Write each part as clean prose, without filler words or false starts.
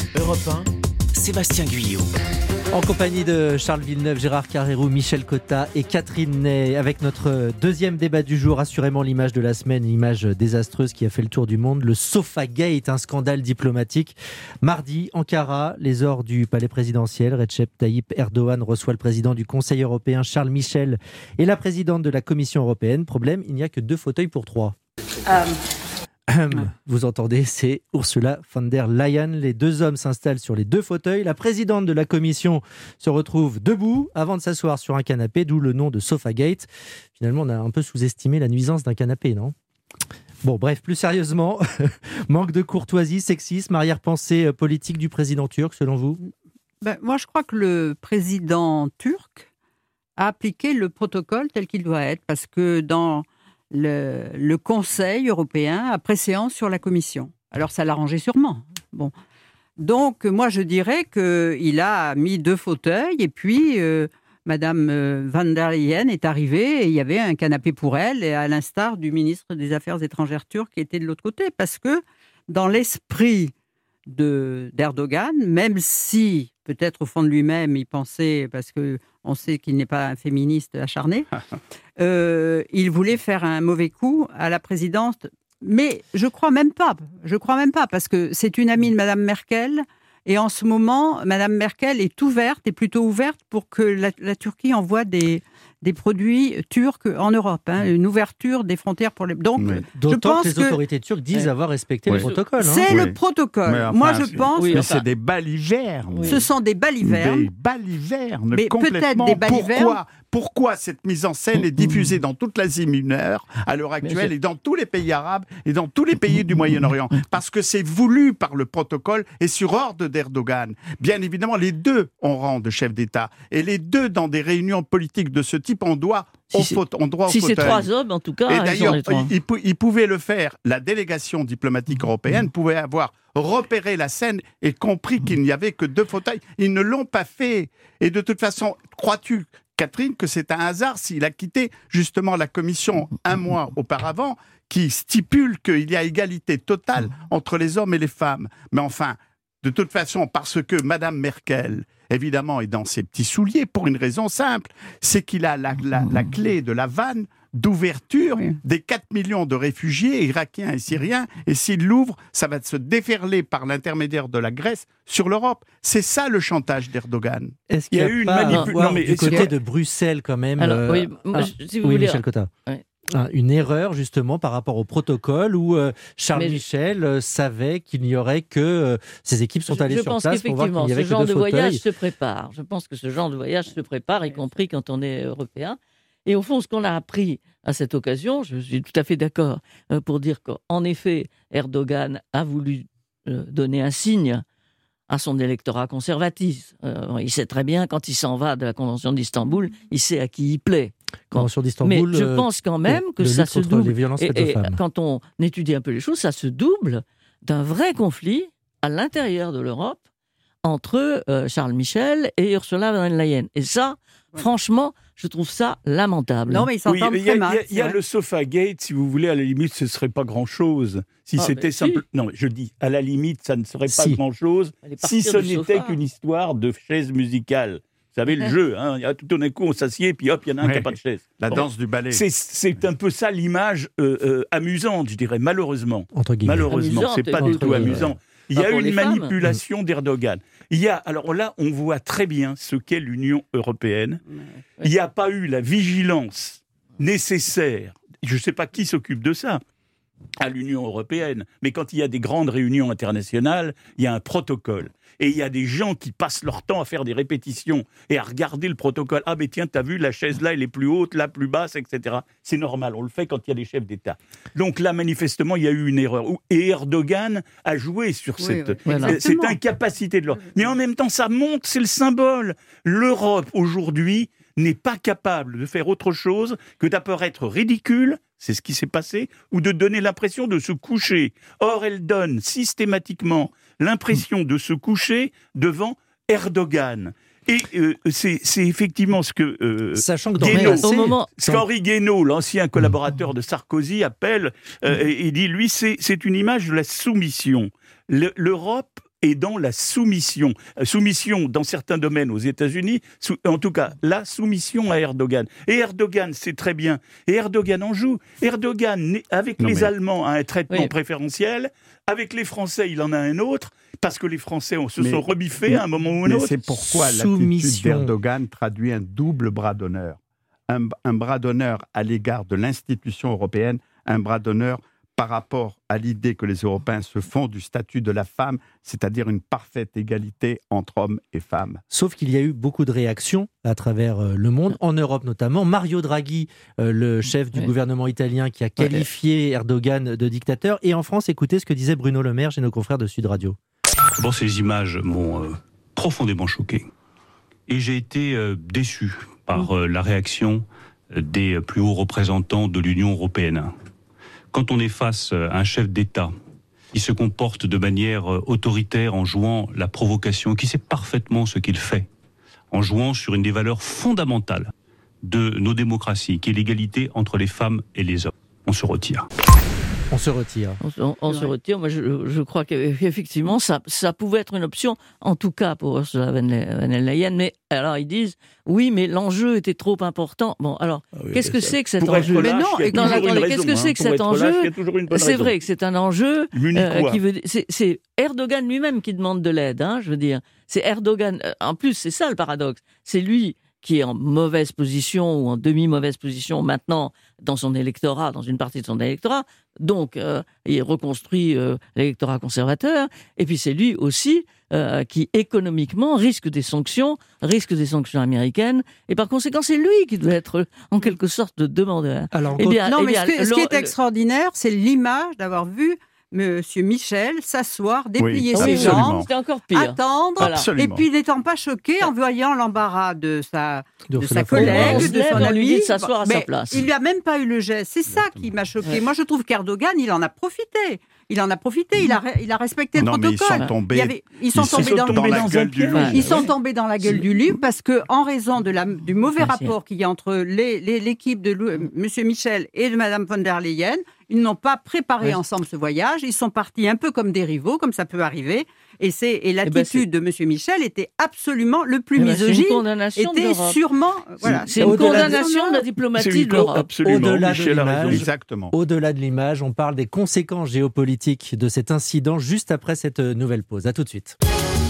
Europe 1, Sébastien Guyot. En compagnie de Charles Villeneuve, Gérard Carrérou, Michel Cotta et Catherine Ney, avec notre deuxième débat du jour, assurément l'image de la semaine, une image désastreuse qui a fait le tour du monde, le Sofagate, un scandale diplomatique. Mardi, Ankara, les ors du palais présidentiel, Recep Tayyip Erdogan reçoit le président du Conseil européen, Charles Michel, et la présidente de la Commission européenne. Problème, il n'y a que 2 fauteuils pour 3. Vous entendez, c'est Ursula von der Leyen. Les 2 hommes s'installent sur les 2 fauteuils. La présidente de la commission se retrouve debout avant de s'asseoir sur un canapé, d'où le nom de Sofagate. Finalement, on a un peu sous-estimé la nuisance d'un canapé, non ? Bon, bref, plus sérieusement, manque de courtoisie, sexisme, arrière-pensée politique du président turc, selon vous ? Moi, je crois que le président turc a appliqué le protocole tel qu'il doit être, parce que dans le Conseil européen a préséance sur la Commission. Alors, ça l'arrangeait sûrement. Bon. Donc, moi, je dirais qu'il a mis 2 fauteuils et puis Madame von der Leyen est arrivée et il y avait un canapé pour elle, et à l'instar du ministre des Affaires étrangères turc qui était de l'autre côté. Parce que dans l'esprit d'Erdogan, même si peut-être au fond de lui-même il pensait, parce qu'on sait qu'il n'est pas un féministe acharné, il voulait faire un mauvais coup à la présidence. Mais je crois même pas, parce que c'est une amie de Madame Merkel, et en ce moment, Madame Merkel est plutôt ouverte pour que la Turquie envoie des produits turcs en Europe, une ouverture des frontières pour les... Donc, d'autant je pense que les autorités turques disent avoir respecté le protocole. C'est le protocole. Mais moi, je pense... Mais c'est des balivernes. Ce sont des balivernes. Des balivernes, mais complètement. Peut-être des balivernes. Pourquoi cette mise en scène est diffusée dans toute l'Asie mineure à l'heure actuelle et dans tous les pays arabes et dans tous les pays du Moyen-Orient ? Parce que c'est voulu par le protocole et sur ordre d'Erdogan. Bien évidemment, les 2 ont rang de chef d'État, et les 2 dans des réunions politiques de ce type ont droit au fauteuil. Si c'est 3 hommes, en tout cas, et d'ailleurs, ils pouvaient le faire. La délégation diplomatique européenne pouvait avoir repéré la scène et compris qu'il n'y avait que 2 fauteuils. Ils ne l'ont pas fait. Et de toute façon, crois-tu, Catherine, que c'est un hasard s'il a quitté justement la commission 1 mois auparavant, qui stipule qu'il y a égalité totale entre les hommes et les femmes ? Mais enfin, de toute façon, parce que Madame Merkel, évidemment, est dans ses petits souliers, pour une raison simple, c'est qu'il a la clé de la vanne d'ouverture des 4 millions de réfugiés irakiens et syriens, et s'il l'ouvre, ça va se déferler par l'intermédiaire de la Grèce sur l'Europe. C'est ça le chantage d'Erdogan. Est-ce qu'il y a eu une manipulation du côté de Bruxelles quand même? Alors, si vous voulez... Michel Cotta. Une erreur justement par rapport au protocole où Charles Michel savait qu'il n'y aurait que ces équipes sont allées sur place pour voir qu'il n'y avait que 2 fauteuils. Je pense qu'effectivement, ce genre de voyage se prépare. Je pense que ce genre de voyage se prépare, y compris quand on est européen. Et au fond, ce qu'on a appris à cette occasion, je suis tout à fait d'accord pour dire qu'en effet, Erdogan a voulu donner un signe à son électorat conservatif. Il sait très bien, quand il s'en va de la Convention d'Istanbul, il sait à qui il plaît. Mais je pense quand même que ça se double. Et quand on étudie un peu les choses, ça se double d'un vrai conflit à l'intérieur de l'Europe entre Charles Michel et Ursula von der Leyen. Et ça, franchement, je trouve ça lamentable. Non, mais ils s'entendent très mal. Il y a le Sofagate, si vous voulez, à la limite, ce ne serait pas grand-chose. Si c'était simple. Non, je dis, à la limite, ça ne serait pas grand-chose si ce n'était qu'une histoire de chaise musicale. Vous savez, le jeu, tout d'un coup, on s'assied, puis hop, il y en a un qui n'a pas de chaise. La danse du ballet. C'est un peu ça l'image amusante, je dirais, malheureusement. Malheureusement, c'est pas du tout amusant. Il y a une manipulation d'Erdogan. Alors là, on voit très bien ce qu'est l'Union européenne. Il n'y a pas eu la vigilance nécessaire. Je ne sais pas qui s'occupe de ça à l'Union européenne, mais quand il y a des grandes réunions internationales, il y a un protocole. Et il y a des gens qui passent leur temps à faire des répétitions et à regarder le protocole. Ah, mais tiens, t'as vu, la chaise là, elle est plus haute, là, plus basse, etc. C'est normal, on le fait quand il y a des chefs d'État. Donc là, manifestement, il y a eu une erreur. Et Erdogan a joué sur cette incapacité de l'Europe. Mais en même temps, ça montre, c'est le symbole. L'Europe, aujourd'hui, n'est pas capable de faire autre chose que d'apparaître ridicule, c'est ce qui s'est passé, ou de donner l'impression de se coucher. Or, elle donne systématiquement l'impression de se coucher devant Erdogan. Et c'est effectivement ce que sachant que qu'Henri Guénaud, l'ancien collaborateur de Sarkozy, appelle, il dit, lui, c'est une image de la soumission. L'Europe est dans la soumission. Soumission dans certains domaines aux États-Unis, en tout cas, la soumission à Erdogan. Et Erdogan, c'est très bien. Et Erdogan en joue. Erdogan, avec les Allemands, a un traitement préférentiel. Avec les Français, il en a un autre. Parce que les Français se sont rebiffés à un moment ou un autre. C'est pourquoi l'attitude d'Erdogan traduit un double bras d'honneur. Un bras d'honneur à l'égard de l'institution européenne, un bras d'honneur par rapport à l'idée que les Européens se font du statut de la femme, c'est-à-dire une parfaite égalité entre hommes et femmes. Sauf qu'il y a eu beaucoup de réactions à travers le monde, en Europe notamment. Mario Draghi, le chef du gouvernement italien, qui a qualifié Erdogan de dictateur. Et en France, écoutez ce que disait Bruno Le Maire chez nos confrères de Sud Radio. Bon, ces images m'ont profondément choqué. Et j'ai été déçu par la réaction des plus hauts représentants de l'Union européenne. Quand on est face à un chef d'État qui se comporte de manière autoritaire en jouant la provocation, qui sait parfaitement ce qu'il fait, en jouant sur une des valeurs fondamentales de nos démocraties, qui est l'égalité entre les femmes et les hommes, on se retire. On se retire. On se retire. Moi, je crois qu'effectivement, ça pouvait être une option, en tout cas pour Ursula von der Leyen. Mais alors, ils disent, oui, mais l'enjeu était trop important. Bon, alors, qu'est-ce que c'est que cet enjeu? Mais non, qu'est-ce que c'est que cet enjeu? C'est vrai que c'est un enjeu qui veut. C'est Erdogan lui-même qui demande de l'aide. Je veux dire, c'est Erdogan. En plus, c'est ça le paradoxe. C'est lui qui est en mauvaise position ou en demi-mauvaise position maintenant dans son électorat, dans une partie de son électorat. Donc, il reconstruit l'électorat conservateur. Et puis, c'est lui aussi qui, économiquement, risque des sanctions américaines. Et par conséquent, c'est lui qui doit être, en quelque sorte, demandeur. Alors, ce qui est extraordinaire, c'est l'image d'avoir vu Monsieur Michel s'asseoir, déplier ses jambes, encore pire. Attendre, et puis n'étant pas choqué en voyant l'embarras de sa collègue, de son ami, de s'asseoir à sa place. Il lui a même pas eu le geste. C'est ça qui m'a choqué. Moi, je trouve qu'Erdogan, il en a profité. Il a respecté le protocole. Ils sont tombés dans la gueule du loup parce que, en raison du mauvais rapport qu'il y a entre l'équipe de Monsieur Michel et de Madame von der Leyen, ils n'ont pas préparé ensemble ce voyage. Ils sont partis un peu comme des rivaux, comme ça peut arriver. Et l'attitude de Monsieur Michel était absolument le plus misogyne. Était sûrement. C'est une condamnation de la diplomatie de l'Europe. Au-delà de l'image, on parle des conséquences géopolitiques de cet incident juste après cette nouvelle pause. À tout de suite.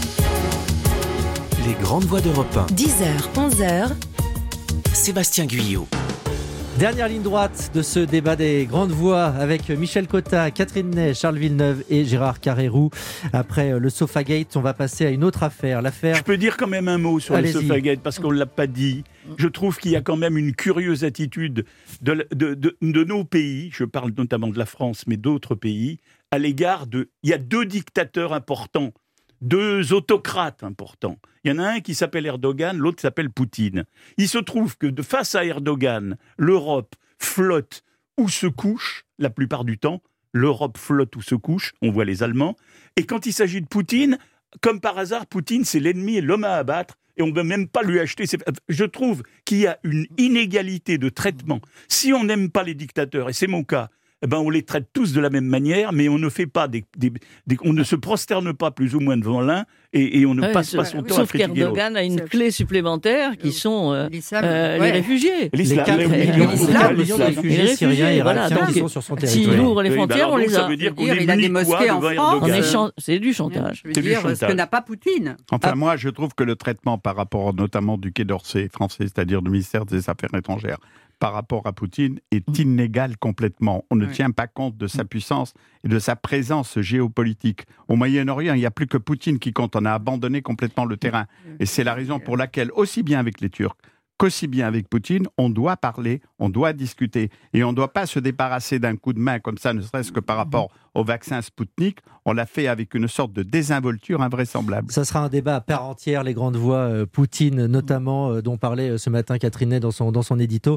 Les grandes voix d'Europe 1. 10h, 11h. Sébastien Guyot. Dernière ligne droite de ce débat des grandes voix avec Michel Cotta, Catherine Ney, Charles Villeneuve et Gérard Carrérou. Après le Sofagate, on va passer à une autre affaire. Je peux dire quand même un mot sur le Sofagate parce qu'on ne l'a pas dit. Je trouve qu'il y a quand même une curieuse attitude de nos pays, je parle notamment de la France, mais d'autres pays, à l'égard de... Il y a deux dictateurs importants, deux autocrates importants. Il y en a un qui s'appelle Erdogan, l'autre s'appelle Poutine. Il se trouve que face à Erdogan, l'Europe flotte ou se couche, la plupart du temps. L'Europe flotte ou se couche, on voit les Allemands. Et quand il s'agit de Poutine, comme par hasard, Poutine, c'est l'ennemi et l'homme à abattre. Et on ne veut même pas lui acheter. Je trouve qu'il y a une inégalité de traitement. Si on n'aime pas les dictateurs, et c'est mon cas, on les traite tous de la même manière, mais on ne fait pas on ne se prosterne pas plus ou moins devant l'un, et on ne passe pas son temps à critiquer l'autre. Sauf qu'Erdogan a une clé supplémentaire qui sont les réfugiés. Les 4 millions de réfugiés syriens et irakiens qui sont sur son territoire. S'il ouvre les frontières, on les a. Ça veut dire qu'on est il a des mosquées en France. C'est du chantage. Je veux dire, ce que n'a pas Poutine. Enfin, moi, je trouve que le traitement par rapport notamment du Quai d'Orsay français, c'est-à-dire du ministère des Affaires étrangères, par rapport à Poutine est inégal complètement. On ne tient pas compte de sa puissance et de sa présence géopolitique. Au Moyen-Orient, il n'y a plus que Poutine qui compte. On a abandonné complètement le terrain. Et c'est la raison pour laquelle, aussi bien avec les Turcs qu'aussi bien avec Poutine, on doit parler, on doit discuter. Et on ne doit pas se débarrasser d'un coup de main comme ça, ne serait-ce que par rapport au vaccin Sputnik. On l'a fait avec une sorte de désinvolture invraisemblable. Ça sera un débat à part entière, les grandes voix, Poutine notamment, dont parlait ce matin Catherine Ney dans son édito.